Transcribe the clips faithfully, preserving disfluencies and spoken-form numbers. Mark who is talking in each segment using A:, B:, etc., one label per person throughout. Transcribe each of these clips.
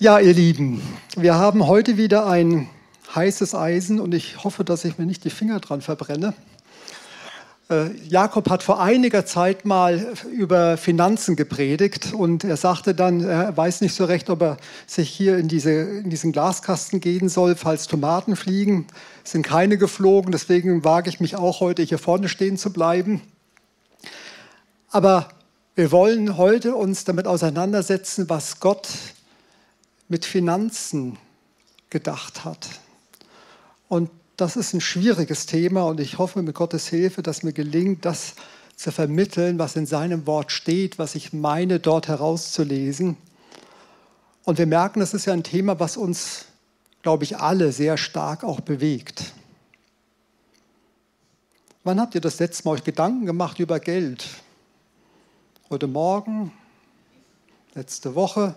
A: Ja, ihr Lieben, wir haben heute wieder ein heißes Eisen und ich hoffe, dass ich mir nicht die Finger dran verbrenne. Äh, Jakob hat vor einiger Zeit mal über Finanzen gepredigt und er sagte dann, er weiß nicht so recht, ob er sich hier in, diese, in diesen Glaskasten gehen soll, falls Tomaten fliegen. Es sind keine geflogen, deswegen wage ich mich auch heute hier vorne stehen zu bleiben. Aber wir wollen heute uns damit auseinandersetzen, was Gott mit Finanzen gedacht hat. Und das ist ein schwieriges Thema und ich hoffe mit Gottes Hilfe, dass mir gelingt, das zu vermitteln, was in seinem Wort steht, was ich meine, dort herauszulesen. Und wir merken, das ist ja ein Thema, was uns, glaube ich, alle sehr stark auch bewegt. Wann habt ihr das letzte Mal euch Gedanken gemacht über Geld? Heute Morgen? Letzte Woche?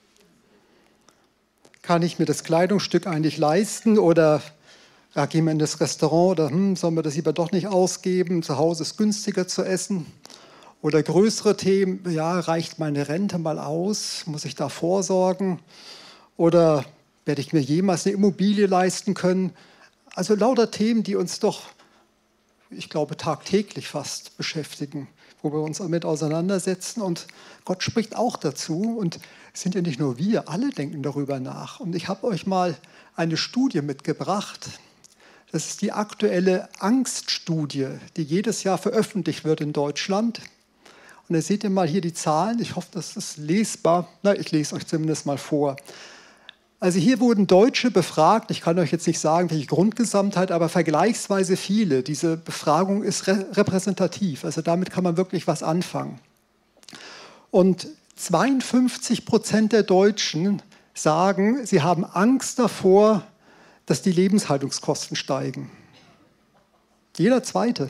A: Kann ich mir das Kleidungsstück eigentlich leisten oder ja, gehen wir in das Restaurant oder hm, sollen wir das lieber doch nicht ausgeben, zu Hause ist günstiger zu essen? Oder größere Themen, ja, reicht meine Rente mal aus, muss ich da vorsorgen? Oder werde ich mir jemals eine Immobilie leisten können? Also lauter Themen, die uns doch, ich glaube, tagtäglich fast beschäftigen, wo wir uns damit auseinandersetzen und Gott spricht auch dazu und es sind ja nicht nur wir, alle denken darüber nach. Und ich habe euch mal eine Studie mitgebracht. Das ist die aktuelle Angststudie, die jedes Jahr veröffentlicht wird in Deutschland. Und da seht ihr mal hier die Zahlen. Ich hoffe, das ist lesbar. Na, ich lese euch zumindest mal vor. Also hier wurden Deutsche befragt. Ich kann euch jetzt nicht sagen, welche Grundgesamtheit, aber vergleichsweise viele. Diese Befragung ist repräsentativ. Also damit kann man wirklich was anfangen. Und zweiundfünfzig Prozent der Deutschen sagen, sie haben Angst davor, dass die Lebenshaltungskosten steigen. Jeder Zweite.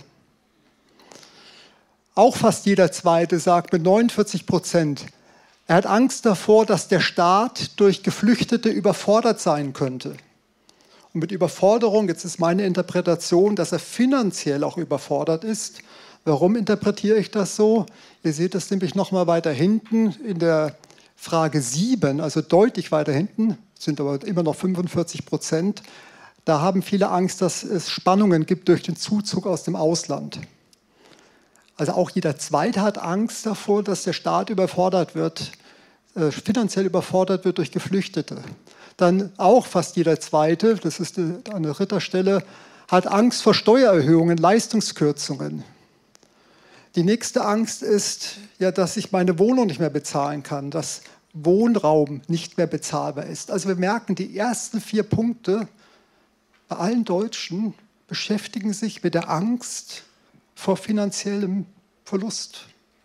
A: Auch fast jeder Zweite sagt mit neunundvierzig Prozent, er hat Angst davor, dass der Staat durch Geflüchtete überfordert sein könnte. Und mit Überforderung, jetzt ist meine Interpretation, dass er finanziell auch überfordert ist. Warum interpretiere ich das so? Ihr seht das nämlich noch mal weiter hinten in der Frage sieben, also deutlich weiter hinten, sind aber immer noch fünfundvierzig Prozent. Da haben viele Angst, dass es Spannungen gibt durch den Zuzug aus dem Ausland. Also auch jeder Zweite hat Angst davor, dass der Staat überfordert wird, äh, finanziell überfordert wird durch Geflüchtete. Dann auch fast jeder Zweite, das ist an der dritter Stelle, hat Angst vor Steuererhöhungen, Leistungskürzungen. Die nächste Angst ist, ja, dass ich meine Wohnung nicht mehr bezahlen kann, dass Wohnraum nicht mehr bezahlbar ist. Also wir merken, die ersten vier Punkte bei allen Deutschen beschäftigen sich mit der Angst vor finanziellem Verlust.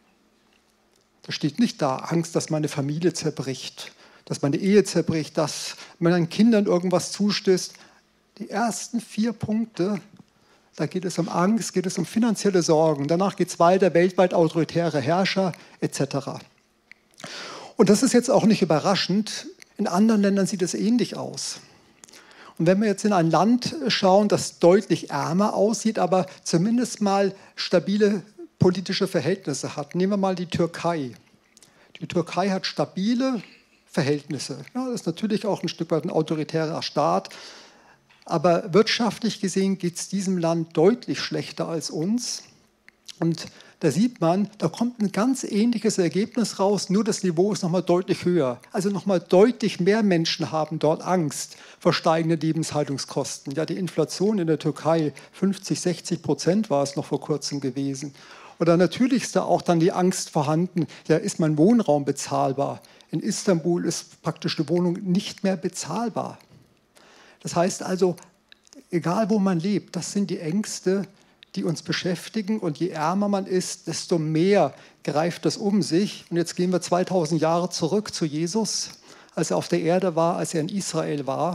A: Da steht nicht da, Angst, dass meine Familie zerbricht, dass meine Ehe zerbricht, dass meinen Kindern irgendwas zustößt. Die ersten vier Punkte, da geht es um Angst, geht es um finanzielle Sorgen. Danach geht es weiter, weltweit autoritäre Herrscher et cetera. Und das ist jetzt auch nicht überraschend. In anderen Ländern sieht es ähnlich aus. Und wenn wir jetzt in ein Land schauen, das deutlich ärmer aussieht, aber zumindest mal stabile politische Verhältnisse hat, nehmen wir mal die Türkei. Die Türkei hat stabile Verhältnisse. Ja, das ist natürlich auch ein Stück weit ein autoritärer Staat. Aber wirtschaftlich gesehen geht es diesem Land deutlich schlechter als uns. Und da sieht man, da kommt ein ganz ähnliches Ergebnis raus, nur das Niveau ist nochmal deutlich höher. Also nochmal deutlich mehr Menschen haben dort Angst vor steigenden Lebenshaltungskosten. Ja, die Inflation in der Türkei, fünfzig, sechzig Prozent war es noch vor kurzem gewesen. Oder natürlich ist da auch dann die Angst vorhanden, ja, ist mein Wohnraum bezahlbar? In Istanbul ist praktisch die Wohnung nicht mehr bezahlbar. Das heißt also, egal wo man lebt, das sind die Ängste, die uns beschäftigen. Und je ärmer man ist, desto mehr greift das um sich. Und jetzt gehen wir zweitausend Jahre zurück zu Jesus, als er auf der Erde war, als er in Israel war.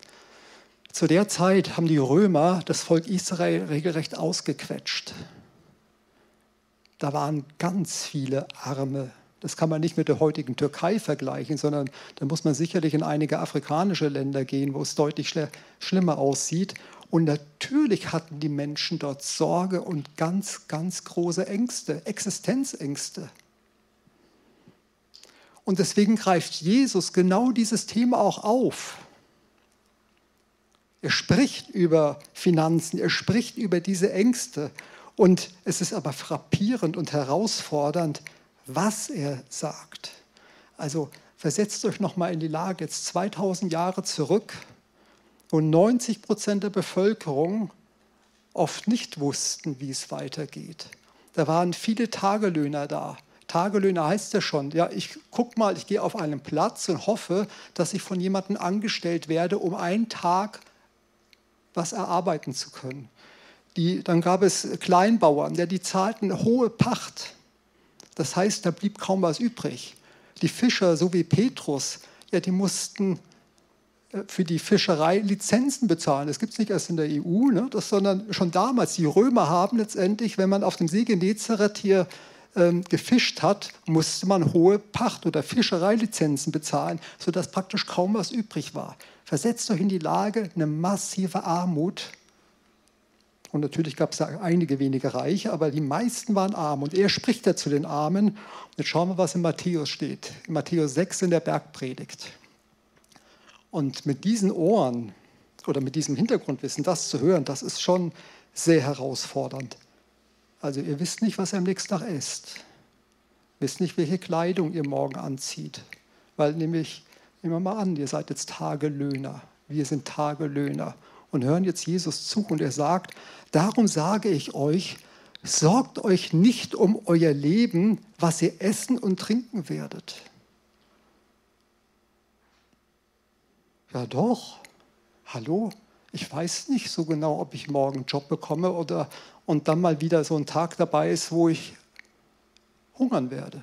A: Zu der Zeit haben die Römer das Volk Israel regelrecht ausgequetscht. Da waren ganz viele Arme. Das kann man nicht mit der heutigen Türkei vergleichen, sondern da muss man sicherlich in einige afrikanische Länder gehen, wo es deutlich schl- schlimmer aussieht. Und natürlich hatten die Menschen dort Sorge und ganz, ganz große Ängste, Existenzängste. Und deswegen greift Jesus genau dieses Thema auch auf. Er spricht über Finanzen, er spricht über diese Ängste. Und es ist aber frappierend und herausfordernd, was er sagt. Also versetzt euch nochmal in die Lage, jetzt zweitausend Jahre zurück, wo neunzig Prozent der Bevölkerung oft nicht wussten, wie es weitergeht. Da waren viele Tagelöhner da. Tagelöhner heißt ja schon, ja, ich guck mal, ich gehe auf einen Platz und hoffe, dass ich von jemandem angestellt werde, um einen Tag was erarbeiten zu können. Die, dann gab es Kleinbauern, ja, die zahlten eine hohe Pacht. Das heißt, da blieb kaum was übrig. Die Fischer, so wie Petrus, ja, die mussten für die Fischerei Lizenzen bezahlen. Das gibt es nicht erst in der E U, ne, das, sondern schon damals. Die Römer haben letztendlich, wenn man auf dem See Genezareth hier ähm, gefischt hat, musste man hohe Pacht- oder Fischereilizenzen bezahlen, sodass praktisch kaum was übrig war. Versetzt euch in die Lage, eine massive Armut. Und natürlich gab es da einige wenige Reiche, aber die meisten waren arm. Und er spricht ja zu den Armen. Und jetzt schauen wir, was in Matthäus steht. In Matthäus sechs in der Bergpredigt. Und mit diesen Ohren oder mit diesem Hintergrundwissen, das zu hören, das ist schon sehr herausfordernd. Also ihr wisst nicht, was ihr am nächsten Tag esst. Ihr wisst nicht, welche Kleidung ihr morgen anzieht. Weil nämlich, nehmen wir mal an, ihr seid jetzt Tagelöhner. Wir sind Tagelöhner. Und hören jetzt Jesus zu und er sagt, darum sage ich euch, sorgt euch nicht um euer Leben, was ihr essen und trinken werdet. Ja doch, hallo, ich weiß nicht so genau, ob ich morgen einen Job bekomme oder und dann mal wieder so ein Tag dabei ist, wo ich hungern werde.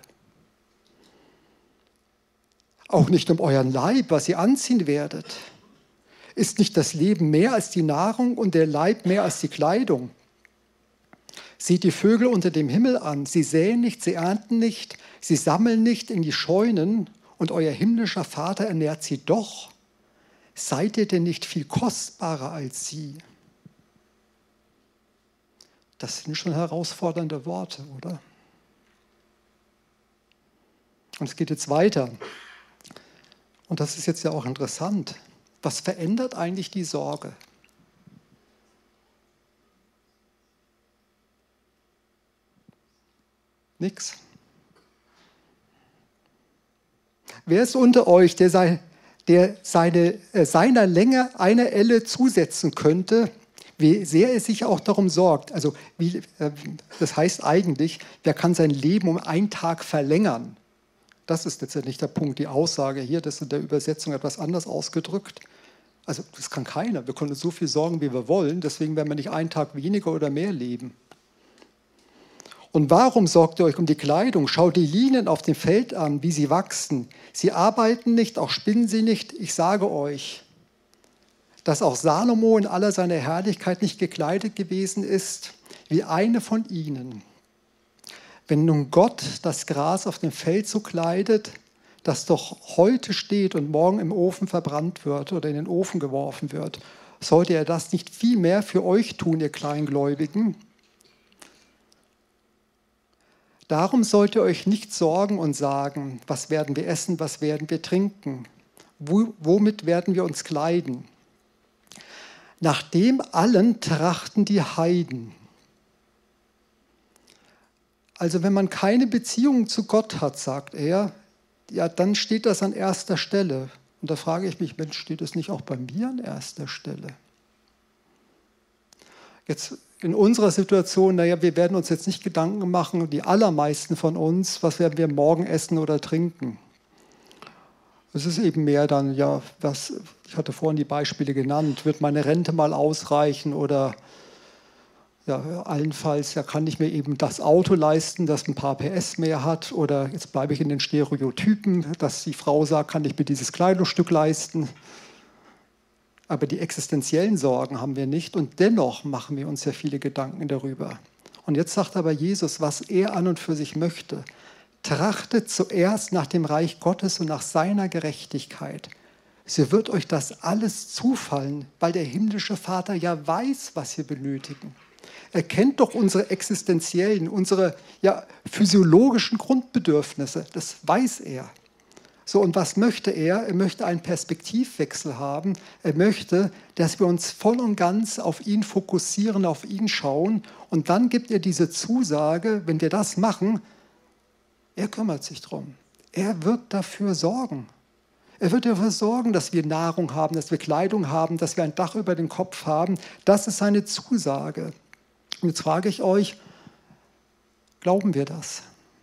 A: Auch nicht um euren Leib, was ihr anziehen werdet. Ist nicht das Leben mehr als die Nahrung und der Leib mehr als die Kleidung? Seht die Vögel unter dem Himmel an. Sie säen nicht, sie ernten nicht, sie sammeln nicht in die Scheunen und euer himmlischer Vater ernährt sie doch. Seid ihr denn nicht viel kostbarer als sie? Das sind schon herausfordernde Worte, oder? Und es geht jetzt weiter. Und das ist jetzt ja auch interessant. Was verändert eigentlich die Sorge? Nix. Wer ist unter euch, der, sei, der seine, äh, seiner Länge eine Elle zusetzen könnte, wie sehr er sich auch darum sorgt? Also, wie, äh, das heißt eigentlich, wer kann sein Leben um einen Tag verlängern? Das ist letztendlich der Punkt, die Aussage hier, das ist in der Übersetzung etwas anders ausgedrückt. Also das kann keiner. Wir können uns so viel sorgen, wie wir wollen. Deswegen werden wir nicht einen Tag weniger oder mehr leben. Und warum sorgt ihr euch um die Kleidung? Schaut die Linien auf dem Feld an, wie sie wachsen. Sie arbeiten nicht, auch spinnen sie nicht. Ich sage euch, dass auch Salomo in aller seiner Herrlichkeit nicht gekleidet gewesen ist, wie eine von ihnen. Wenn nun Gott das Gras auf dem Feld so kleidet, das doch heute steht und morgen im Ofen verbrannt wird oder in den Ofen geworfen wird, sollte er das nicht viel mehr für euch tun, ihr Kleingläubigen? Darum sollt ihr euch nicht sorgen und sagen, was werden wir essen, was werden wir trinken, Wo, womit werden wir uns kleiden? Nach dem allen trachten die Heiden. Also wenn man keine Beziehung zu Gott hat, sagt er, ja, dann steht das an erster Stelle. Und da frage ich mich, Mensch, steht es nicht auch bei mir an erster Stelle? Jetzt in unserer Situation, naja, wir werden uns jetzt nicht Gedanken machen, die allermeisten von uns, was werden wir morgen essen oder trinken. Es ist eben mehr dann, ja, was, ich hatte vorhin die Beispiele genannt, wird meine Rente mal ausreichen oder ja, allenfalls, ja, kann ich mir eben das Auto leisten, das ein paar P S mehr hat oder jetzt bleibe ich in den Stereotypen, dass die Frau sagt, kann ich mir dieses Kleidungsstück leisten. Aber die existenziellen Sorgen haben wir nicht und dennoch machen wir uns ja viele Gedanken darüber. Und jetzt sagt aber Jesus, was er an und für sich möchte. Trachtet zuerst nach dem Reich Gottes und nach seiner Gerechtigkeit. So wird euch das alles zufallen, weil der himmlische Vater ja weiß, was wir benötigen. Er kennt doch unsere existenziellen, unsere ja, physiologischen Grundbedürfnisse. Das weiß er. So, und was möchte er? Er möchte einen Perspektivwechsel haben. Er möchte, dass wir uns voll und ganz auf ihn fokussieren, auf ihn schauen. Und dann gibt er diese Zusage, wenn wir das machen, er kümmert sich drum. Er wird dafür sorgen. Er wird dafür sorgen, dass wir Nahrung haben, dass wir Kleidung haben, dass wir ein Dach über den Kopf haben. Das ist seine Zusage. Und jetzt frage ich euch, glauben wir das?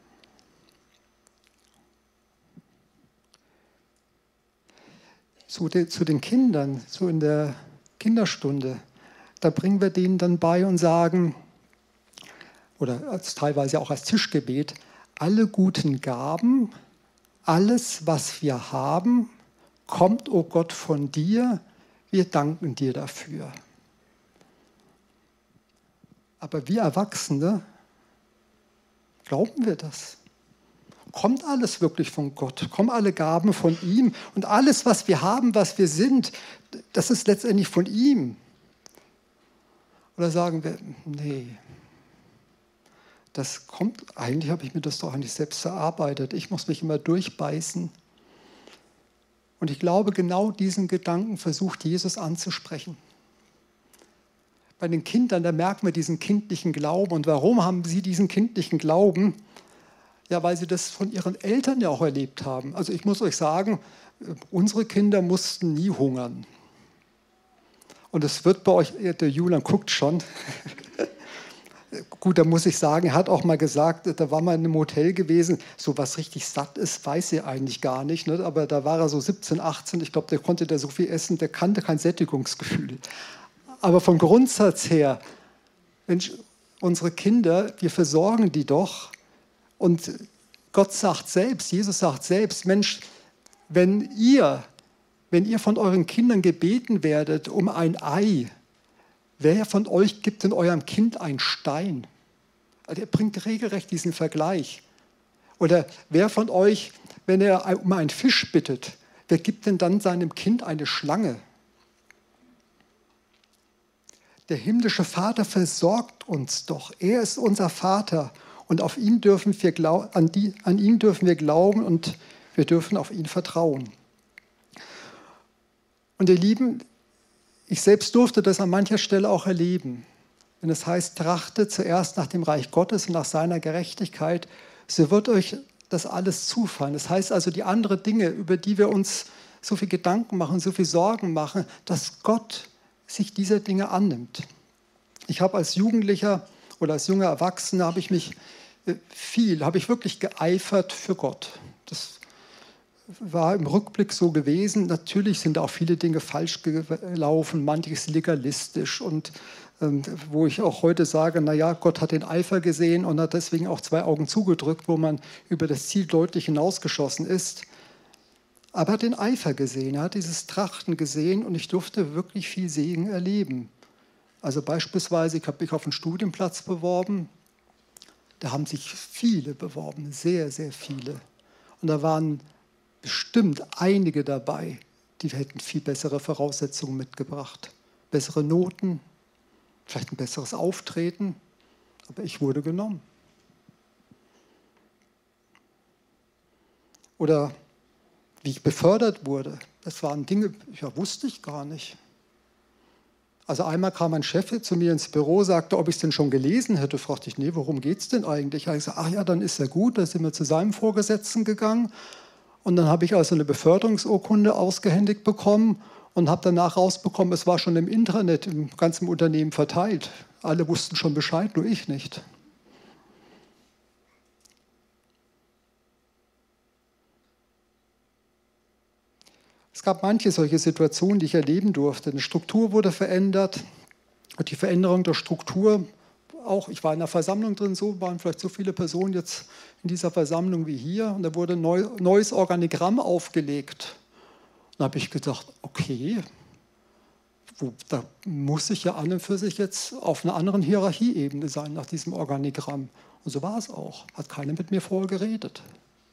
A: Zu den, zu den Kindern, so in der Kinderstunde, da bringen wir denen dann bei und sagen, oder als, teilweise auch als Tischgebet, alle guten Gaben, alles, was wir haben, kommt, o Gott, von dir, wir danken dir dafür. Aber wir Erwachsene, glauben wir das? Kommt alles wirklich von Gott? Kommen alle Gaben von ihm? Und alles, was wir haben, was wir sind, das ist letztendlich von ihm? Oder sagen wir, nee, das kommt, eigentlich habe ich mir das doch eigentlich selbst erarbeitet. Ich muss mich immer durchbeißen. Und ich glaube, genau diesen Gedanken versucht Jesus anzusprechen. Bei den Kindern, da merken wir diesen kindlichen Glauben. Und warum haben sie diesen kindlichen Glauben? Ja, weil sie das von ihren Eltern ja auch erlebt haben. Also ich muss euch sagen, unsere Kinder mussten nie hungern. Und es wird bei euch, der Julian guckt schon. Gut, da muss ich sagen, er hat auch mal gesagt, da war mal in einem Hotel gewesen, so was richtig satt ist, weiß er eigentlich gar nicht. Ne? Aber da war er so siebzehn, achtzehn, ich glaube, der konnte da so viel essen, der kannte kein Sättigungsgefühl. Aber vom Grundsatz her, Mensch, unsere Kinder, wir versorgen die doch. Und Gott sagt selbst, Jesus sagt selbst, Mensch, wenn ihr, wenn ihr von euren Kindern gebeten werdet um ein Ei, wer von euch gibt denn eurem Kind einen Stein? Also er bringt regelrecht diesen Vergleich. Oder wer von euch, wenn er um einen Fisch bittet, wer gibt denn dann seinem Kind eine Schlange? Der himmlische Vater versorgt uns doch. Er ist unser Vater. Und auf ihn dürfen wir glaub, an, die, an ihn dürfen wir glauben und wir dürfen auf ihn vertrauen. Und ihr Lieben, ich selbst durfte das an mancher Stelle auch erleben. Wenn es heißt, trachtet zuerst nach dem Reich Gottes und nach seiner Gerechtigkeit, so wird euch das alles zufallen. Das heißt also, die anderen Dinge, über die wir uns so viel Gedanken machen, so viel Sorgen machen, dass Gott sich dieser Dinge annimmt. Ich habe als Jugendlicher oder als junger Erwachsener habe ich mich viel, habe ich wirklich geeifert für Gott. Das war im Rückblick so gewesen. Natürlich sind auch viele Dinge falsch gelaufen, manches legalistisch und ähm, wo ich auch heute sage, naja, Gott hat den Eifer gesehen und hat deswegen auch zwei Augen zugedrückt, wo man über das Ziel deutlich hinausgeschossen ist. Aber er hat den Eifer gesehen, er hat dieses Trachten gesehen und ich durfte wirklich viel Segen erleben. Also beispielsweise, ich habe mich auf einen Studienplatz beworben, da haben sich viele beworben, sehr, sehr viele. Und da waren bestimmt einige dabei, die hätten viel bessere Voraussetzungen mitgebracht. Bessere Noten, vielleicht ein besseres Auftreten, aber ich wurde genommen. Oder wie ich befördert wurde, das waren Dinge, ja, wusste ich gar nicht. Also einmal kam mein Chef zu mir ins Büro, sagte, ob ich es denn schon gelesen hätte. Fragte ich, nee, worum geht es denn eigentlich? Ich sagte, ach ja, dann ist ja gut. Da sind wir zu seinem Vorgesetzten gegangen. Und dann habe ich also eine Beförderungsurkunde ausgehändigt bekommen und habe danach rausbekommen, es war schon im Intranet im ganzen Unternehmen verteilt. Alle wussten schon Bescheid, nur ich nicht. Es gab manche solche Situationen, die ich erleben durfte. Eine Struktur wurde verändert und die Veränderung der Struktur, auch ich war in einer Versammlung drin, so waren vielleicht so viele Personen jetzt in dieser Versammlung wie hier und da wurde ein neu, neues Organigramm aufgelegt. Da habe ich gedacht, okay, wo, da muss ich ja an und für sich jetzt auf einer anderen Hierarchieebene sein nach diesem Organigramm. Und so war es auch, hat keiner mit mir vorher geredet.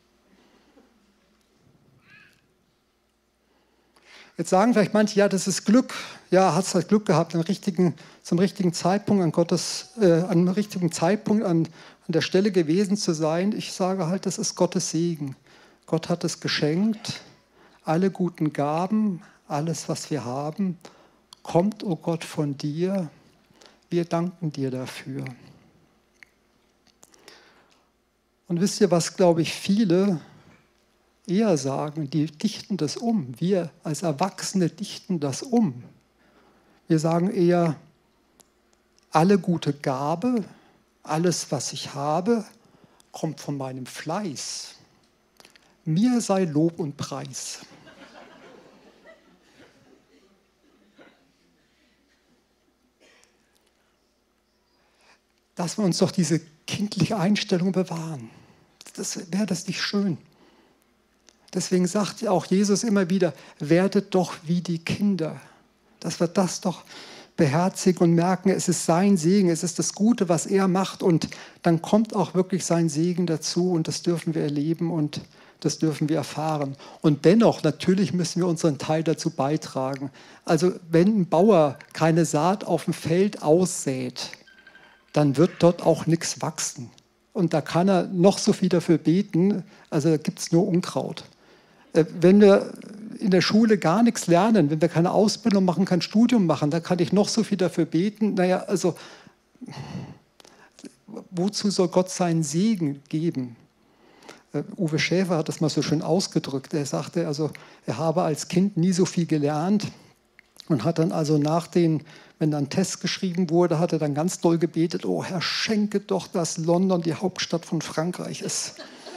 A: Jetzt sagen vielleicht manche, ja, das ist Glück. Ja, hat es halt Glück gehabt, den richtigen, zum richtigen Zeitpunkt an Gottes, äh, an dem richtigen Zeitpunkt an, an der Stelle gewesen zu sein. Ich sage halt, das ist Gottes Segen. Gott hat es geschenkt, alle guten Gaben, alles, was wir haben, kommt, o Gott, von dir. Wir danken dir dafür. Und wisst ihr, was, glaube ich, viele eher sagen, die dichten das um. Wir als Erwachsene dichten das um. Wir sagen eher, alle gute Gabe, alles, was ich habe, kommt von meinem Fleiß. Mir sei Lob und Preis. Dass wir uns doch diese kindliche Einstellung bewahren. Das, wäre das nicht schön? Deswegen sagt ja auch Jesus immer wieder, werdet doch wie die Kinder. Dass wir das doch beherzigen und merken, es ist sein Segen, es ist das Gute, was er macht. Und dann kommt auch wirklich sein Segen dazu und das dürfen wir erleben und das dürfen wir erfahren. Und dennoch, natürlich müssen wir unseren Teil dazu beitragen. Also wenn ein Bauer keine Saat auf dem Feld aussät, dann wird dort auch nichts wachsen. Und da kann er noch so viel dafür beten, also gibt es nur Unkraut. Wenn wir in der Schule gar nichts lernen, wenn wir keine Ausbildung machen, kein Studium machen, da kann ich noch so viel dafür beten. Naja, also wozu soll Gott seinen Segen geben? Uwe Schäfer hat das mal so schön ausgedrückt. Er sagte, also er habe als Kind nie so viel gelernt und hat dann also nach den, wenn dann ein Test geschrieben wurde, hat er dann ganz doll gebetet, oh Herr, schenke doch, dass London die Hauptstadt von Frankreich ist.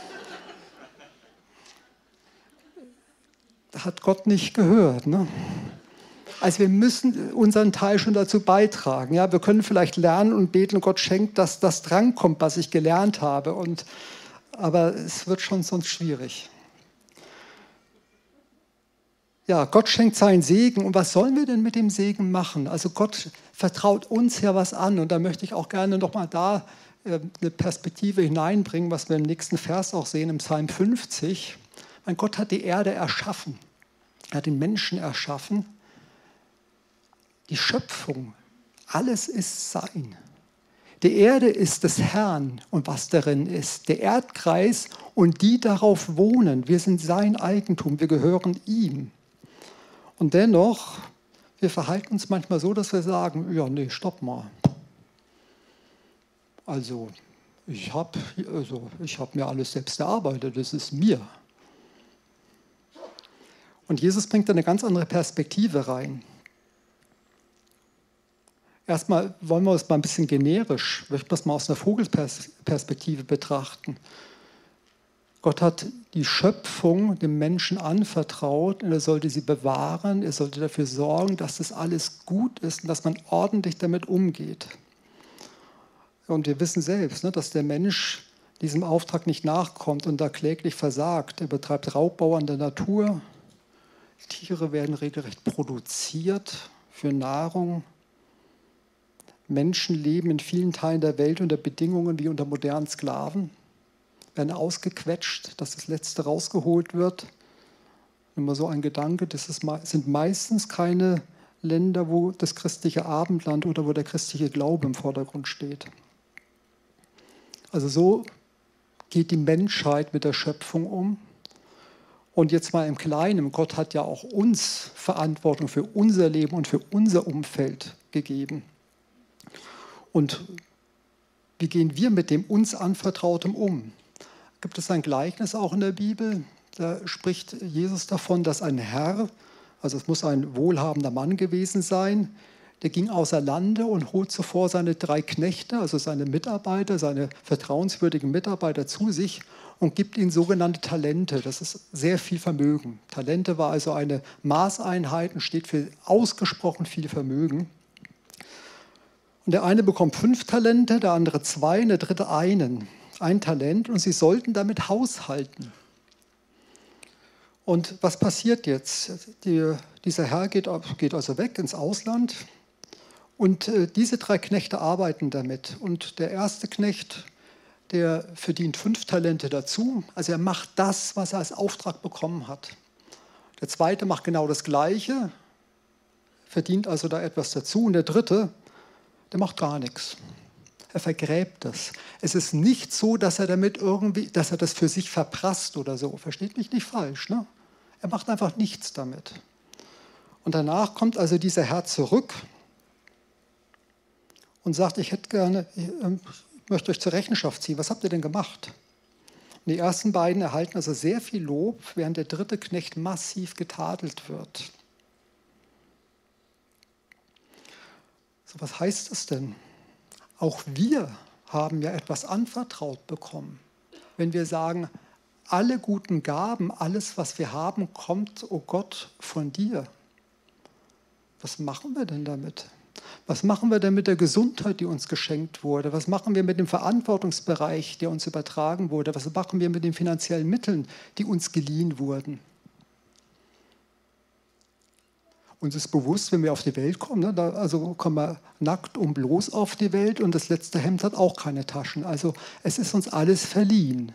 A: Da hat Gott nicht gehört. Ne? Also wir müssen unseren Teil schon dazu beitragen. Ja? Wir können vielleicht lernen und beten, Gott schenkt, dass das drankommt, was ich gelernt habe. Und, aber es wird schon sonst schwierig. Ja, Gott schenkt seinen Segen. Und was sollen wir denn mit dem Segen machen? Also Gott vertraut uns ja was an. Und da möchte ich auch gerne nochmal da äh, eine Perspektive hineinbringen, was wir im nächsten Vers auch sehen, im Psalm fünfzig. Mein Gott hat die Erde erschaffen. Er hat den Menschen erschaffen. Die Schöpfung, alles ist sein. Die Erde ist des Herrn und was darin ist. Der Erdkreis und die darauf wohnen. Wir sind sein Eigentum, wir gehören ihm. Und dennoch, wir verhalten uns manchmal so, dass wir sagen, ja, nee, stopp mal. Also, ich habe also, ich hab mir alles selbst erarbeitet, das ist mir. Und Jesus bringt da eine ganz andere Perspektive rein. Erstmal wollen wir uns mal ein bisschen generisch, möchten wir es mal aus einer Vogelperspektive betrachten. Gott hat die Schöpfung dem Menschen anvertraut und er sollte sie bewahren, er sollte dafür sorgen, dass das alles gut ist und dass man ordentlich damit umgeht. Und wir wissen selbst, dass der Mensch diesem Auftrag nicht nachkommt und da kläglich versagt. Er betreibt Raubbau an der Natur, Tiere werden regelrecht produziert für Nahrung. Menschen leben in vielen Teilen der Welt unter Bedingungen wie unter modernen Sklaven, werden ausgequetscht, dass das Letzte rausgeholt wird. Immer so ein Gedanke, das ist, sind meistens keine Länder, wo das christliche Abendland oder wo der christliche Glaube im Vordergrund steht. Also so geht die Menschheit mit der Schöpfung um. Und jetzt mal im Kleinen, Gott hat ja auch uns Verantwortung für unser Leben und für unser Umfeld gegeben. Und wie gehen wir mit dem uns Anvertrautem um? Gibt es ein Gleichnis auch in der Bibel? Da spricht Jesus davon, dass ein Herr, also es muss ein wohlhabender Mann gewesen sein, der ging außer Lande und holt zuvor seine drei Knechte, also seine Mitarbeiter, seine vertrauenswürdigen Mitarbeiter zu sich und gibt ihnen sogenannte Talente. Das ist sehr viel Vermögen. Talente war also eine Maßeinheit und steht für ausgesprochen viel Vermögen. Und der eine bekommt fünf Talente, der andere zwei und der dritte einen. Ein Talent und sie sollten damit haushalten. Und was passiert jetzt? Die, dieser Herr geht, geht also weg ins Ausland und äh, diese drei Knechte arbeiten damit. Und der erste Knecht, der verdient fünf Talente dazu. Also er macht das, was er als Auftrag bekommen hat. Der zweite macht genau das Gleiche, verdient also da etwas dazu. Und der dritte, der macht gar nichts. Er vergräbt es. Es ist nicht so, dass er damit irgendwie, dass er das für sich verprasst oder so. Versteht mich nicht falsch, ne? Er macht einfach nichts damit. Und danach kommt also dieser Herr zurück und sagt, ich hätte gerne, ich möchte euch zur Rechenschaft ziehen. Was habt ihr denn gemacht? Und die ersten beiden erhalten also sehr viel Lob, während der dritte Knecht massiv getadelt wird. So, was heißt das denn? Auch wir haben ja etwas anvertraut bekommen. Wenn wir sagen, alle guten Gaben, alles, was wir haben, kommt, oh Gott, von dir. Was machen wir denn damit? Was machen wir denn mit der Gesundheit, die uns geschenkt wurde? Was machen wir mit dem Verantwortungsbereich, der uns übertragen wurde? Was machen wir mit den finanziellen Mitteln, die uns geliehen wurden? Uns ist bewusst, wenn wir auf die Welt kommen, ne, da, also kommen wir nackt und bloß auf die Welt und das letzte Hemd hat auch keine Taschen. Also es ist uns alles verliehen.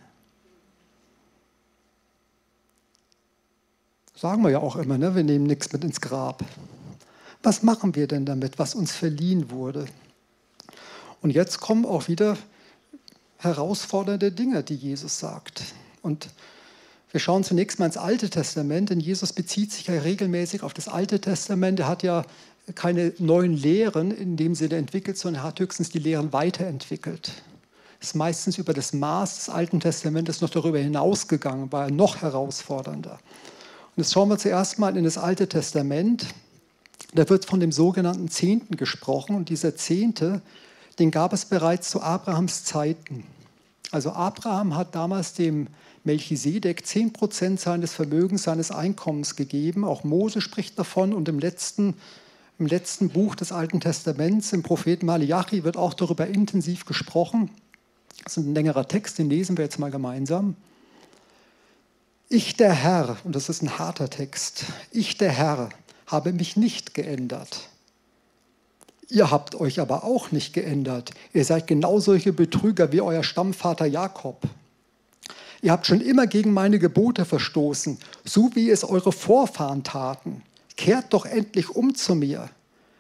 A: Sagen wir ja auch immer, ne, wir nehmen nichts mit ins Grab. Was machen wir denn damit, was uns verliehen wurde? Und jetzt kommen auch wieder herausfordernde Dinge, die Jesus sagt. Und wir schauen zunächst mal ins Alte Testament, denn Jesus bezieht sich ja regelmäßig auf das Alte Testament. Er hat ja keine neuen Lehren in dem Sinne entwickelt, sondern er hat höchstens die Lehren weiterentwickelt. Ist meistens über das Maß des Alten Testamentes noch darüber hinausgegangen, war er noch herausfordernder. Und jetzt schauen wir zuerst mal in das Alte Testament. Da wird von dem sogenannten Zehnten gesprochen und dieser Zehnte, den gab es bereits zu Abrahams Zeiten. Also Abraham hat damals dem Melchisedek zehn Prozent seines Vermögens, seines Einkommens gegeben. Auch Mose spricht davon und im letzten, im letzten Buch des Alten Testaments, im Propheten Malachi, wird auch darüber intensiv gesprochen. Das ist ein längerer Text, den lesen wir jetzt mal gemeinsam. Ich, der Herr, und das ist ein harter Text, ich, der Herr, habe mich nicht geändert. Ihr habt euch aber auch nicht geändert. Ihr seid genau solche Betrüger wie euer Stammvater Jakob. Ihr habt schon immer gegen meine Gebote verstoßen, so wie es eure Vorfahren taten. Kehrt doch endlich um zu mir.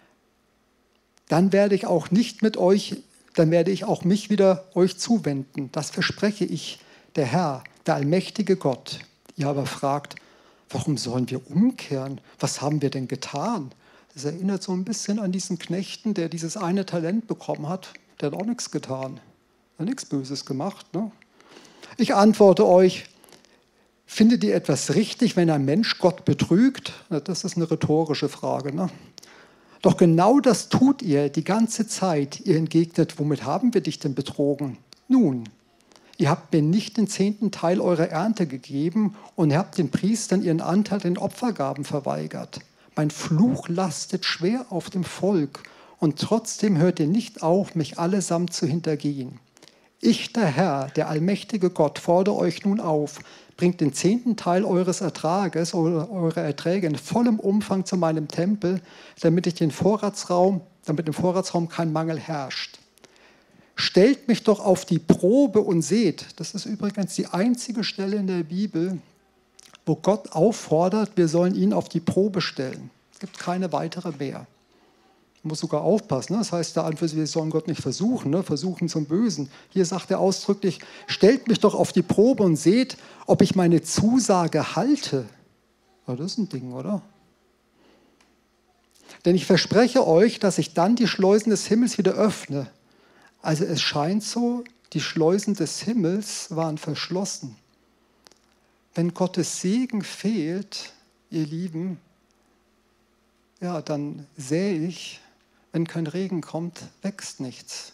A: Dann werde ich auch nicht mit euch, dann werde ich auch mich wieder euch zuwenden. Das verspreche ich, der Herr, der allmächtige Gott. Ihr aber fragt, warum sollen wir umkehren? Was haben wir denn getan? Das erinnert so ein bisschen an diesen Knechten, der dieses eine Talent bekommen hat. Der hat auch nichts getan. Er hat nichts Böses gemacht. Ne? Ich antworte euch, findet ihr etwas richtig, wenn ein Mensch Gott betrügt? Das ist eine rhetorische Frage. Ne? Doch genau das tut ihr die ganze Zeit. Ihr entgegnet, womit haben wir dich denn betrogen? Nun, ihr habt mir nicht den zehnten Teil eurer Ernte gegeben und ihr habt den Priestern ihren Anteil den Opfergaben verweigert. Mein Fluch lastet schwer auf dem Volk und trotzdem hört ihr nicht auf, mich allesamt zu hintergehen. Ich, der Herr, der allmächtige Gott, fordere euch nun auf, bringt den zehnten Teil eures Ertrages oder eure Erträge in vollem Umfang zu meinem Tempel, damit ich den Vorratsraum, damit im Vorratsraum kein Mangel herrscht. Stellt mich doch auf die Probe und seht, das ist übrigens die einzige Stelle in der Bibel, wo Gott auffordert, wir sollen ihn auf die Probe stellen. Es gibt keine weitere mehr. Man muss sogar aufpassen. Ne? Das heißt da an für sich, wir sollen Gott nicht versuchen, ne? Versuchen zum Bösen. Hier sagt er ausdrücklich, stellt mich doch auf die Probe und seht, ob ich meine Zusage halte. Ja, das ist ein Ding, oder? Denn ich verspreche euch, dass ich dann die Schleusen des Himmels wieder öffne. Also es scheint so, die Schleusen des Himmels waren verschlossen. Wenn Gottes Segen fehlt, ihr Lieben, ja, dann sähe ich, wenn kein Regen kommt, wächst nichts.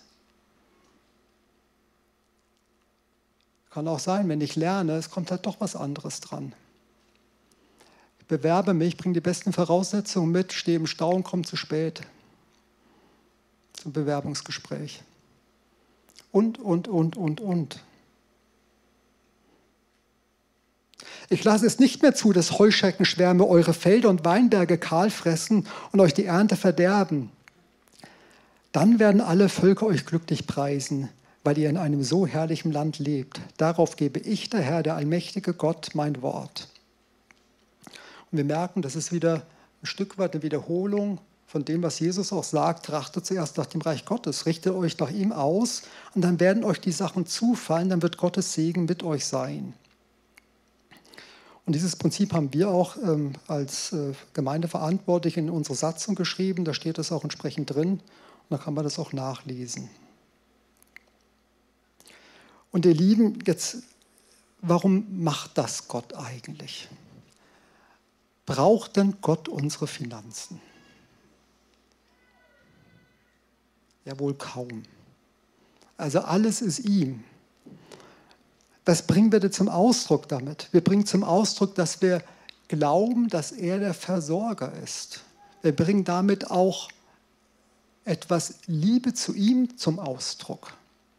A: Kann auch sein, wenn ich lerne, es kommt halt doch was anderes dran. Ich bewerbe mich, bringe die besten Voraussetzungen mit, stehe im Stau und komme zu spät zum Bewerbungsgespräch. Und, und, und, und, und. Ich lasse es nicht mehr zu, dass Heuschreckenschwärme eure Felder und Weinberge kahl fressen und euch die Ernte verderben. Dann werden alle Völker euch glücklich preisen, weil ihr in einem so herrlichen Land lebt. Darauf gebe ich, der Herr, der allmächtige Gott, mein Wort. Und wir merken, das ist wieder ein Stück weit eine Wiederholung von dem, was Jesus auch sagt, trachtet zuerst nach dem Reich Gottes, richtet euch nach ihm aus und dann werden euch die Sachen zufallen, dann wird Gottes Segen mit euch sein. Und dieses Prinzip haben wir auch ähm, als äh, Gemeindeverantwortliche in unsere Satzung geschrieben, da steht das auch entsprechend drin und da kann man das auch nachlesen. Und ihr Lieben, jetzt, warum macht das Gott eigentlich? Braucht denn Gott unsere Finanzen? Ja, wohl kaum. Also alles ist ihm. Was bringen wir denn zum Ausdruck damit? Wir bringen zum Ausdruck, dass wir glauben, dass er der Versorger ist. Wir bringen damit auch etwas Liebe zu ihm zum Ausdruck.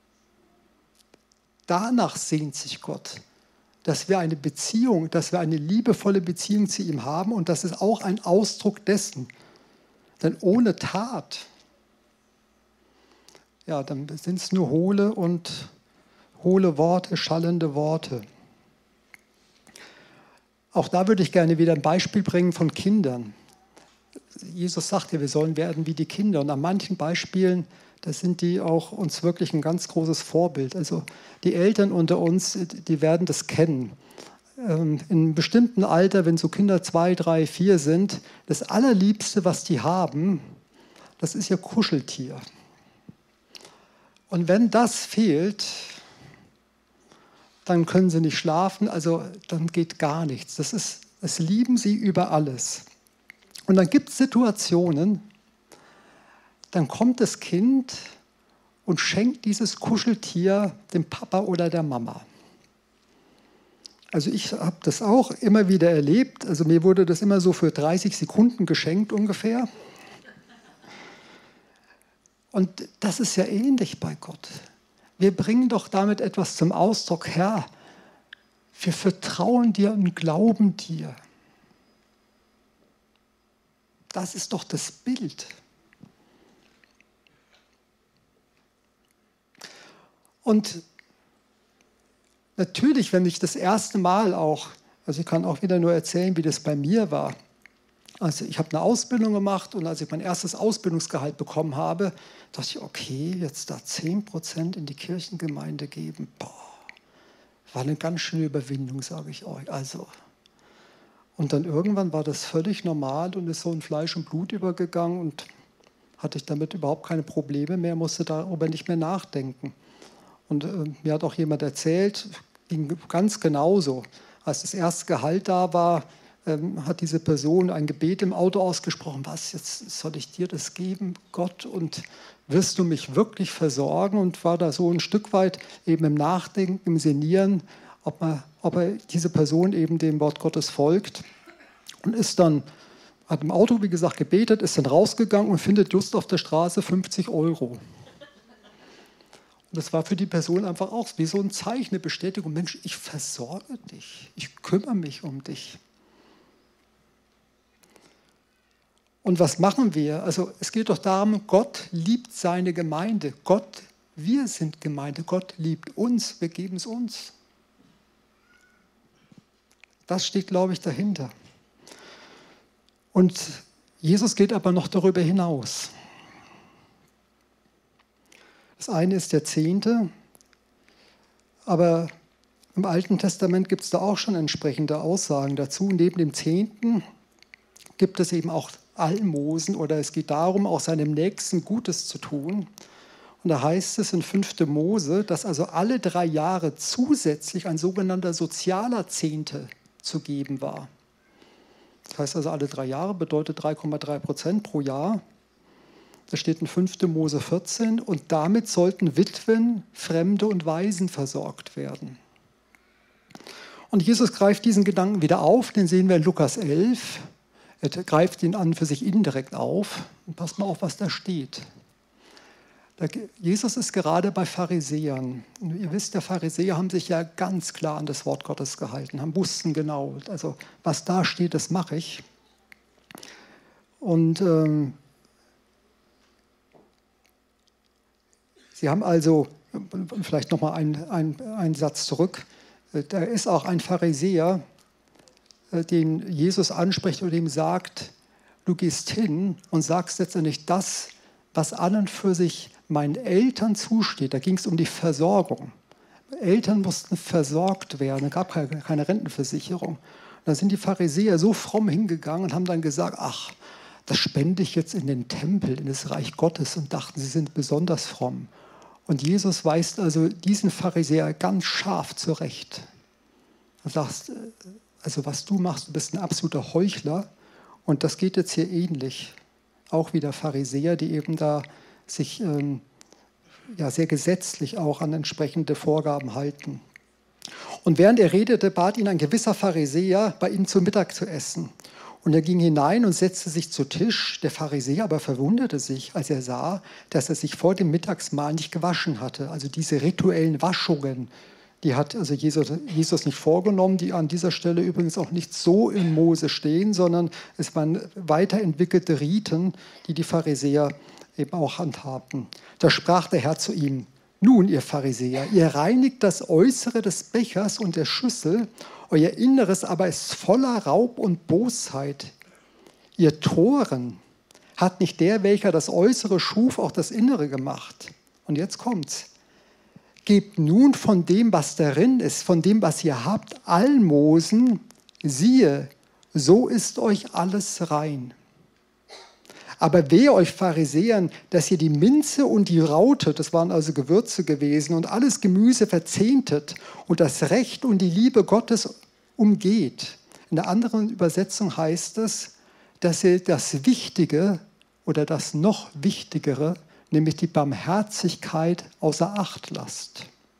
A: Danach sehnt sich Gott, dass wir eine Beziehung, dass wir eine liebevolle Beziehung zu ihm haben und das ist auch ein Ausdruck dessen. Denn ohne Tat, ja, dann sind es nur hohle und hohle Worte, schallende Worte. Auch da würde ich gerne wieder ein Beispiel bringen von Kindern. Jesus sagt ja, wir sollen werden wie die Kinder. Und an manchen Beispielen, da sind die auch uns wirklich ein ganz großes Vorbild. Also die Eltern unter uns, die werden das kennen. In einem bestimmten Alter, wenn so Kinder zwei, drei, vier sind, das Allerliebste, was die haben, das ist ihr Kuscheltier. Und wenn das fehlt, dann können sie nicht schlafen, also dann geht gar nichts. Das ist, das lieben sie über alles. Und dann gibt es Situationen, dann kommt das Kind und schenkt dieses Kuscheltier dem Papa oder der Mama. Also ich habe das auch immer wieder erlebt. Also mir wurde das immer so für dreißig Sekunden geschenkt ungefähr. Und das ist ja ähnlich bei Gott. Wir bringen doch damit etwas zum Ausdruck, Herr, wir vertrauen dir und glauben dir. Das ist doch das Bild. Und natürlich, wenn ich das erste Mal auch, also ich kann auch wieder nur erzählen, wie das bei mir war. Also ich habe eine Ausbildung gemacht und als ich mein erstes Ausbildungsgehalt bekommen habe, dachte ich, okay, jetzt da zehn Prozent in die Kirchengemeinde geben, boah, war eine ganz schöne Überwindung, sage ich euch. Also, und dann irgendwann war das völlig normal und ist so in Fleisch und Blut übergegangen und hatte ich damit überhaupt keine Probleme mehr, musste darüber nicht mehr nachdenken. Und äh, mir hat auch jemand erzählt, ging ganz genauso. Als das erste Gehalt da war, ähm, hat diese Person ein Gebet im Auto ausgesprochen, was, jetzt soll ich dir das geben, Gott, und wirst du mich wirklich versorgen? Und war da so ein Stück weit eben im Nachdenken, im Sinnieren, ob, man, ob er diese Person eben dem Wort Gottes folgt. Und ist dann, hat im Auto, wie gesagt, gebetet, ist dann rausgegangen und findet just auf der Straße fünfzig Euro. Und das war für die Person einfach auch wie so ein Zeichen, eine Bestätigung. Mensch, ich versorge dich, ich kümmere mich um dich. Und was machen wir? Also es geht doch darum, Gott liebt seine Gemeinde. Gott, wir sind Gemeinde. Gott liebt uns, wir geben es uns. Das steht, glaube ich, dahinter. Und Jesus geht aber noch darüber hinaus. Das eine ist der Zehnte, aber im Alten Testament gibt es da auch schon entsprechende Aussagen dazu. Neben dem Zehnten gibt es eben auch Almosen oder es geht darum, auch seinem Nächsten Gutes zu tun. Und da heißt es in fünfter Mose, dass also alle drei Jahre zusätzlich ein sogenannter sozialer Zehnte zu geben war. Das heißt also, alle drei Jahre bedeutet drei Komma drei Prozent pro Jahr. Das steht in fünfter Mose vierzehn und damit sollten Witwen, Fremde und Waisen versorgt werden. Und Jesus greift diesen Gedanken wieder auf, den sehen wir in Lukas elf. Er greift ihn an für sich indirekt auf. Und passt mal auf, was da steht. Jesus ist gerade bei Pharisäern. Und ihr wisst, der Pharisäer haben sich ja ganz klar an das Wort Gottes gehalten, haben wussten genau, also was da steht, das mache ich. Und ähm, sie haben also, vielleicht nochmal einen, einen, einen Satz zurück, da ist auch ein Pharisäer, den Jesus anspricht und ihm sagt, du gehst hin und sagst letztendlich das, was an und für sich meinen Eltern zusteht. Da ging es um die Versorgung. Eltern mussten versorgt werden, es gab keine, keine Rentenversicherung. Da sind die Pharisäer so fromm hingegangen und haben dann gesagt, ach, das spende ich jetzt in den Tempel, in das Reich Gottes, und dachten, sie sind besonders fromm. Und Jesus weist also diesen Pharisäer ganz scharf zurecht. Er sagt, also was du machst, du bist ein absoluter Heuchler, und das geht jetzt hier ähnlich. Auch wieder Pharisäer, die eben da sich ähm, ja, sehr gesetzlich auch an entsprechende Vorgaben halten. Und während er redete, bat ihn ein gewisser Pharisäer, bei ihm zu Mittag zu essen. Und er ging hinein und setzte sich zu Tisch. Der Pharisäer aber verwunderte sich, als er sah, dass er sich vor dem Mittagsmahl nicht gewaschen hatte. Also diese rituellen Waschungen, die hat also Jesus, Jesus nicht vorgenommen, die an dieser Stelle übrigens auch nicht so in Mose stehen, sondern es waren weiterentwickelte Riten, die die Pharisäer eben auch handhabten. Da sprach der Herr zu ihm: Nun, ihr Pharisäer, ihr reinigt das Äußere des Bechers und der Schüssel, euer Inneres aber ist voller Raub und Bosheit. Ihr Toren, hat nicht der, welcher das Äußere schuf, auch das Innere gemacht? Und jetzt kommt's. Gebt nun von dem, was darin ist, von dem, was ihr habt, Almosen, siehe, so ist euch alles rein. Aber wehe euch Pharisäern, dass ihr die Minze und die Raute, das waren also Gewürze gewesen, und alles Gemüse verzehntet und das Recht und die Liebe Gottes umgeht. In der anderen Übersetzung heißt es, dass ihr das Wichtige oder das noch Wichtigere, nämlich die Barmherzigkeit, außer Acht lasst.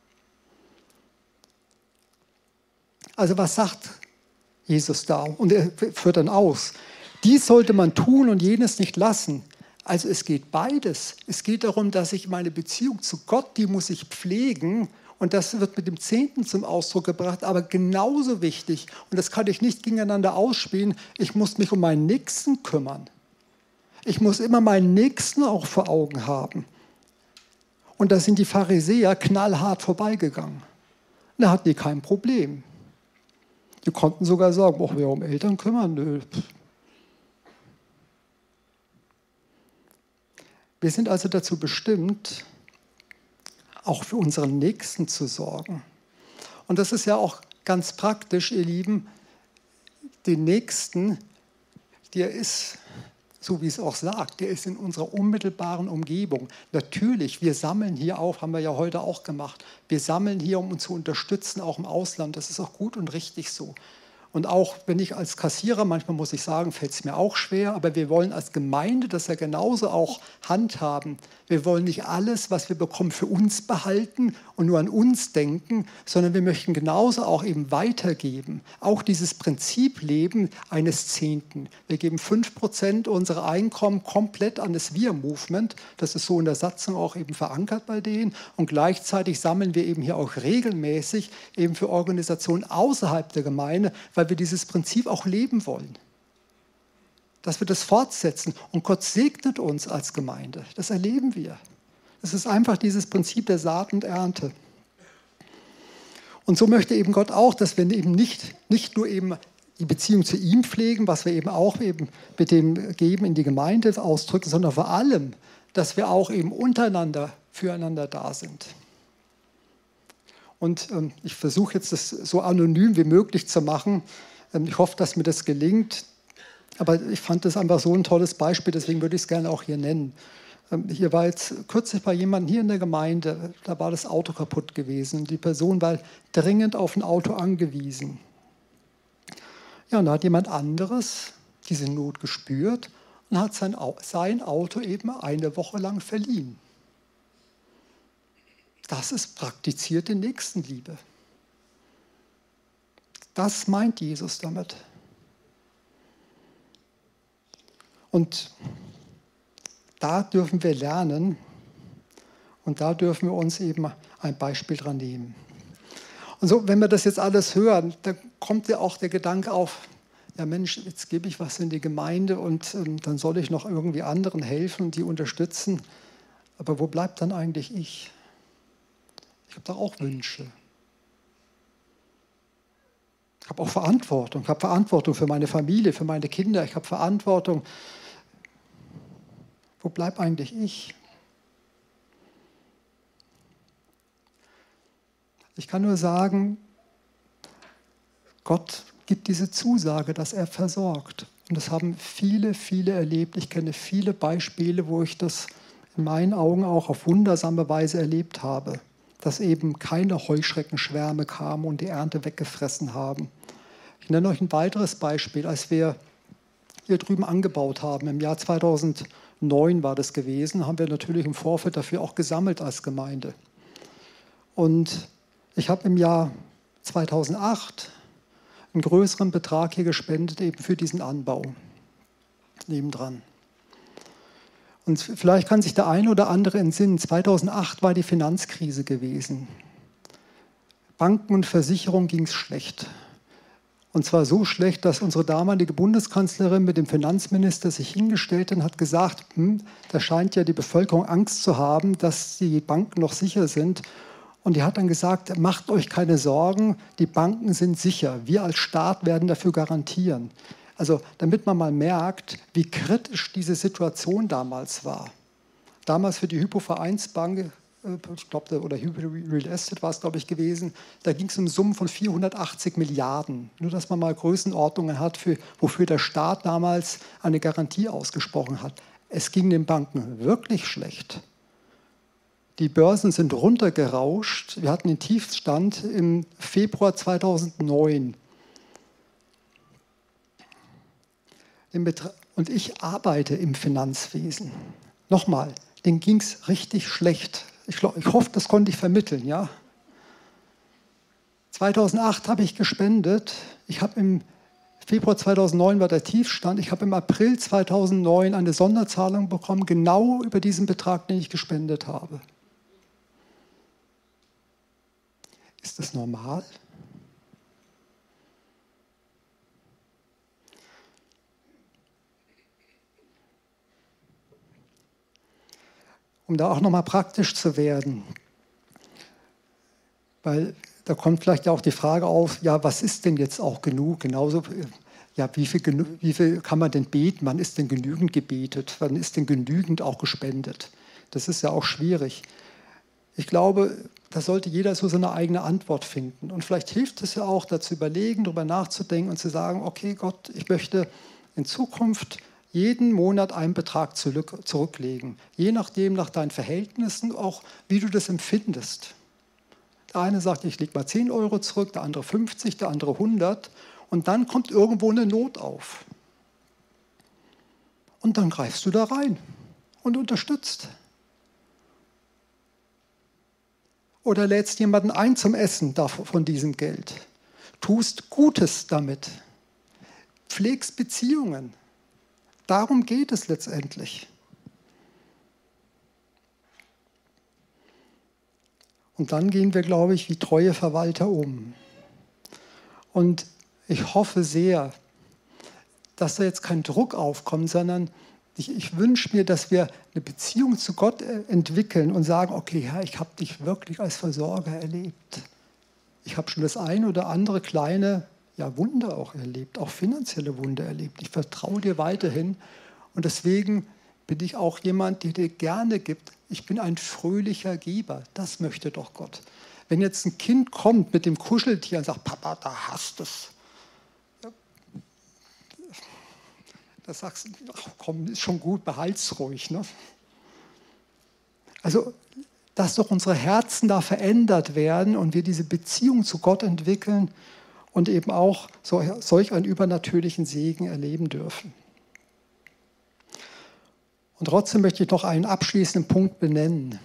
A: Also was sagt Jesus da? Und er führt dann aus: Dies sollte man tun und jenes nicht lassen. Also es geht beides. Es geht darum, dass ich meine Beziehung zu Gott, die muss ich pflegen. Und das wird mit dem Zehnten zum Ausdruck gebracht. Aber genauso wichtig, und das kann ich nicht gegeneinander ausspielen, ich muss mich um meinen Nächsten kümmern. Ich muss immer meinen Nächsten auch vor Augen haben. Und da sind die Pharisäer knallhart vorbeigegangen. Da hatten die kein Problem. Die konnten sogar sagen, oh, wir um Eltern kümmern. Nö. Wir sind also dazu bestimmt, auch für unseren Nächsten zu sorgen. Und das ist ja auch ganz praktisch, ihr Lieben, den Nächsten, der ist, so wie es auch sagt, der ist in unserer unmittelbaren Umgebung. Natürlich, wir sammeln hier auf, haben wir ja heute auch gemacht, wir sammeln hier, um uns zu unterstützen, auch im Ausland. Das ist auch gut und richtig so. Und auch wenn ich als Kassierer, manchmal muss ich sagen, fällt es mir auch schwer, aber wir wollen als Gemeinde das ja genauso auch handhaben. Wir wollen nicht alles, was wir bekommen, für uns behalten und nur an uns denken, sondern wir möchten genauso auch eben weitergeben. Auch dieses Prinzip leben eines Zehnten. Wir geben fünf Prozent unserer Einkommen komplett an das Wir-Movement. Das ist so in der Satzung auch eben verankert bei denen. Und gleichzeitig sammeln wir eben hier auch regelmäßig eben für Organisationen außerhalb der Gemeinde, weil wir dieses Prinzip auch leben wollen. Dass wir das fortsetzen. Und Gott segnet uns als Gemeinde. Das erleben wir. Das ist einfach dieses Prinzip der Saat und Ernte. Und so möchte eben Gott auch, dass wir eben nicht, nicht nur eben die Beziehung zu ihm pflegen, was wir eben auch eben mit dem Geben in die Gemeinde ausdrücken, sondern vor allem, dass wir auch eben untereinander füreinander da sind. Und ähm, ich versuche jetzt, das so anonym wie möglich zu machen. Ähm, ich hoffe, dass mir das gelingt. Aber ich fand das einfach so ein tolles Beispiel, deswegen würde ich es gerne auch hier nennen. Ähm, hier war jetzt kürzlich bei jemandem hier in der Gemeinde, da war das Auto kaputt gewesen. Die Person war dringend auf ein Auto angewiesen. Ja, und da hat jemand anderes diese Not gespürt und hat sein, sein Auto eben eine Woche lang verliehen. Das ist praktizierte Nächstenliebe. Das meint Jesus damit. Und da dürfen wir lernen und da dürfen wir uns eben ein Beispiel dran nehmen. Und so, wenn wir das jetzt alles hören, dann kommt ja auch der Gedanke auf, ja Mensch, jetzt gebe ich was in die Gemeinde und ähm, dann soll ich noch irgendwie anderen helfen und die unterstützen. Aber wo bleibt dann eigentlich ich? Ich habe doch auch Wünsche. Ich habe auch Verantwortung. Ich habe Verantwortung für meine Familie, für meine Kinder. Ich habe Verantwortung Wo bleibt eigentlich ich? Ich kann nur sagen, Gott gibt diese Zusage, dass er versorgt. Und das haben viele, viele erlebt. Ich kenne viele Beispiele, wo ich das in meinen Augen auch auf wundersame Weise erlebt habe, dass eben keine Heuschreckenschwärme kamen und die Ernte weggefressen haben. Ich nenne euch ein weiteres Beispiel. Als wir hier drüben angebaut haben, im Jahr zweitausendneun war das gewesen, haben wir natürlich im Vorfeld dafür auch gesammelt als Gemeinde. Und ich habe im Jahr zweitausendacht einen größeren Betrag hier gespendet, eben für diesen Anbau nebendran. Und vielleicht kann sich der eine oder andere entsinnen, zweitausendacht war die Finanzkrise gewesen. Banken und Versicherungen ging es schlecht. Und zwar so schlecht, dass unsere damalige Bundeskanzlerin mit dem Finanzminister sich hingestellt und hat gesagt, hm, da scheint ja die Bevölkerung Angst zu haben, dass die Banken noch sicher sind. Und die hat dann gesagt, macht euch keine Sorgen, die Banken sind sicher. Wir als Staat werden dafür garantieren. Also damit man mal merkt, wie kritisch diese Situation damals war. Damals für die Hypo-Vereinsbank, ich glaube, oder Hypo Real Estate war es, glaube ich, gewesen, da ging es um Summen von vierhundertachtzig Milliarden. Nur, dass man mal Größenordnungen hat, für, wofür der Staat damals eine Garantie ausgesprochen hat. Es ging den Banken wirklich schlecht. Die Börsen sind runtergerauscht. Wir hatten den Tiefstand im Februar zweitausendneun. Und ich arbeite im Finanzwesen. Nochmal, denen ging es richtig schlecht. Ich, ich hoffe, das konnte ich vermitteln. Ja? zweitausendacht habe ich gespendet. Ich habe im Februar zweitausendneun war der Tiefstand. Ich habe im April zweitausendneun eine Sonderzahlung bekommen, genau über diesen Betrag, den ich gespendet habe. Ist das normal? Um da auch nochmal praktisch zu werden, weil da kommt vielleicht auch die Frage auf, ja, was ist denn jetzt auch genug? Genauso, ja, wie viel, wie viel kann man denn beten? Wann ist denn genügend gebetet? Wann ist denn genügend auch gespendet? Das ist ja auch schwierig. Ich glaube, da sollte jeder so seine eigene Antwort finden. Und vielleicht hilft es ja auch, da zu überlegen, darüber nachzudenken und zu sagen, okay Gott, ich möchte in Zukunft jeden Monat einen Betrag zurücklegen. Je nachdem, nach deinen Verhältnissen, auch wie du das empfindest. Der eine sagt, ich lege mal zehn Euro zurück, der andere fünfzig, der andere hundert. Und dann kommt irgendwo eine Not auf. Und dann greifst du da rein und unterstützt. Oder lädst jemanden ein zum Essen von diesem Geld. Tust Gutes damit. Pflegst Beziehungen. Darum geht es letztendlich. Und dann gehen wir, glaube ich, wie treue Verwalter um. Und ich hoffe sehr, dass da jetzt kein Druck aufkommt, sondern ich, ich wünsche mir, dass wir eine Beziehung zu Gott entwickeln und sagen, okay, Herr, ich habe dich wirklich als Versorger erlebt. Ich habe schon das eine oder andere kleine ja, Wunder auch erlebt, auch finanzielle Wunder erlebt. Ich vertraue dir weiterhin und deswegen bin ich auch jemand, der dir gerne gibt. Ich bin ein fröhlicher Geber. Das möchte doch Gott. Wenn jetzt ein Kind kommt mit dem Kuscheltier und sagt, Papa, da hast du es. Ja, da sagst du, ach komm, ist schon gut, behalt's ruhig. Ne? Also, dass doch unsere Herzen da verändert werden und wir diese Beziehung zu Gott entwickeln und eben auch solch einen übernatürlichen Segen erleben dürfen. Und trotzdem möchte ich noch einen abschließenden Punkt benennen.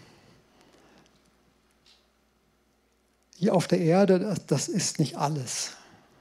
A: Hier auf der Erde, das ist nicht alles.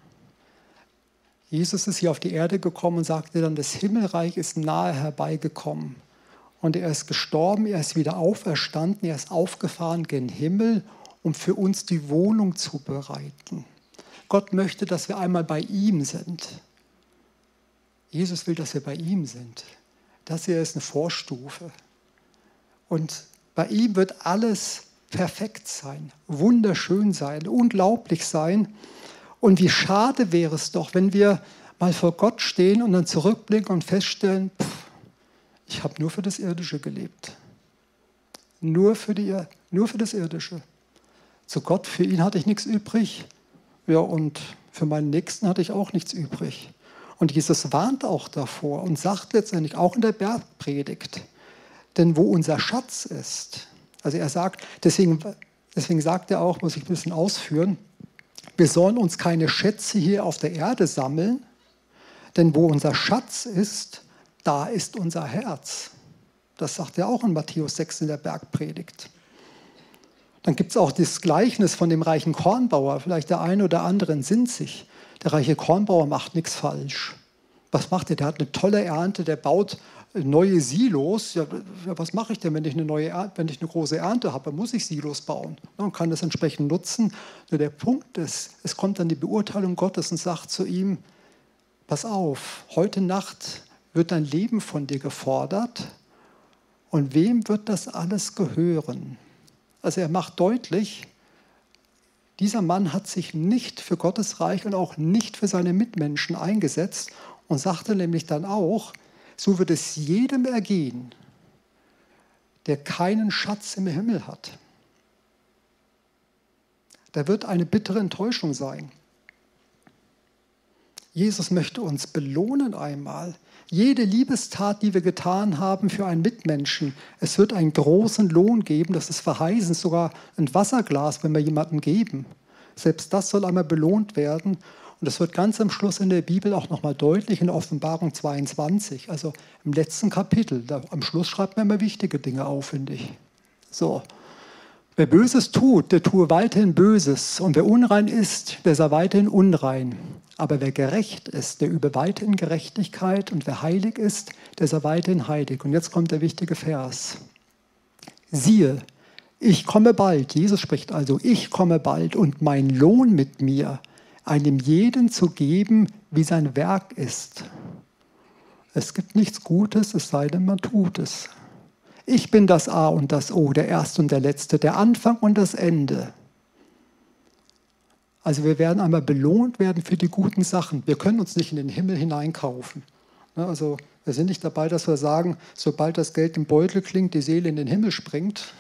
A: Jesus ist hier auf die Erde gekommen und sagte dann, das Himmelreich ist nahe herbeigekommen. Und er ist gestorben, er ist wieder auferstanden, er ist aufgefahren gen Himmel, um für uns die Wohnung zu bereiten. Gott möchte, dass wir einmal bei ihm sind. Jesus will, dass wir bei ihm sind. Das hier ist eine Vorstufe. Und bei ihm wird alles perfekt sein, wunderschön sein, unglaublich sein. Und wie schade wäre es doch, wenn wir mal vor Gott stehen und dann zurückblicken und feststellen, pff, Ich habe nur für das Irdische gelebt. Nur für, die, nur für das Irdische. Zu Gott, für ihn hatte ich nichts übrig. Ja, und für meinen Nächsten hatte ich auch nichts übrig. Und Jesus warnt auch davor und sagt letztendlich auch in der Bergpredigt, denn wo unser Schatz ist, also er sagt, deswegen, deswegen sagt er auch, muss ich ein bisschen ausführen, wir sollen uns keine Schätze hier auf der Erde sammeln, denn wo unser Schatz ist, da ist unser Herz. Das sagt er auch in Matthäus sechs in der Bergpredigt. Dann gibt es auch das Gleichnis von dem reichen Kornbauer. Vielleicht der eine oder andere entsinnt sich. Der reiche Kornbauer macht nichts falsch. Was macht er? Der hat eine tolle Ernte, der baut neue Silos. Ja, was mache ich denn, wenn ich eine neue Ernte, wenn ich eine große Ernte habe? Dann muss ich Silos bauen und kann das entsprechend nutzen. Nur der Punkt ist, es kommt dann die Beurteilung Gottes und sagt zu ihm, pass auf, heute Nacht wird dein Leben von dir gefordert. Und wem wird das alles gehören? Also er macht deutlich, dieser Mann hat sich nicht für Gottes Reich und auch nicht für seine Mitmenschen eingesetzt und sagte nämlich dann auch, so wird es jedem ergehen, der keinen Schatz im Himmel hat. Da wird eine bittere Enttäuschung sein. Jesus möchte uns belohnen einmal. Jede Liebestat, die wir getan haben für einen Mitmenschen, es wird einen großen Lohn geben, das ist verheißen, sogar ein Wasserglas, wenn wir jemandem geben. Selbst das soll einmal belohnt werden. Und das wird ganz am Schluss in der Bibel auch nochmal deutlich in der Offenbarung zweiundzwanzig, also im letzten Kapitel. Da, am Schluss schreibt man immer wichtige Dinge auf, finde ich. So. Wer Böses tut, der tue weiterhin Böses. Und wer unrein ist, der sei weiterhin unrein. Aber wer gerecht ist, der übe weiterhin Gerechtigkeit. Und wer heilig ist, der sei weiterhin heilig. Und jetzt kommt der wichtige Vers. Siehe, ich komme bald. Jesus spricht also, ich komme bald und mein Lohn mit mir, einem jeden zu geben, wie sein Werk ist. Es gibt nichts Gutes, es sei denn, man tut es. Ich bin das A und das O, der Erste und der Letzte, der Anfang und das Ende. Also wir werden einmal belohnt werden für die guten Sachen. Wir können uns nicht in den Himmel hineinkaufen. Also wir sind nicht dabei, dass wir sagen, sobald das Geld im Beutel klingt, die Seele in den Himmel springt.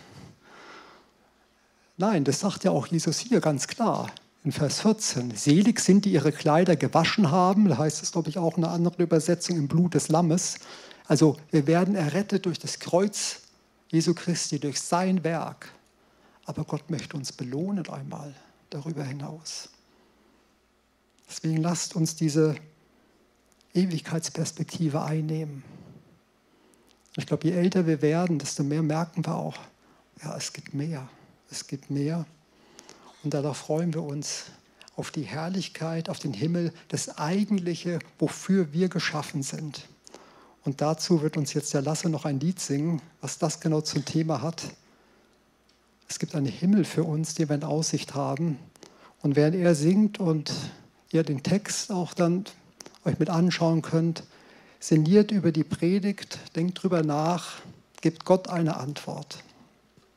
A: Nein, das sagt ja auch Jesus hier ganz klar in Vers vierzehn. Selig sind, die ihre Kleider gewaschen haben. Da heißt es, glaube ich, auch in einer anderen Übersetzung, im Blut des Lammes. Also wir werden errettet durch das Kreuz Jesu Christi, durch sein Werk. Aber Gott möchte uns belohnen einmal darüber hinaus. Deswegen lasst uns diese Ewigkeitsperspektive einnehmen. Ich glaube, je älter wir werden, desto mehr merken wir auch, ja, es gibt mehr. Es gibt mehr. Und darauf freuen wir uns auf die Herrlichkeit, auf den Himmel, das Eigentliche, wofür wir geschaffen sind. Und dazu wird uns jetzt der Lasse noch ein Lied singen, was das genau zum Thema hat. Es gibt einen Himmel für uns, den wir in Aussicht haben. Und während er singt und ihr den Text auch dann euch mit anschauen könnt, sinniert über die Predigt, denkt drüber nach, gebt Gott eine Antwort.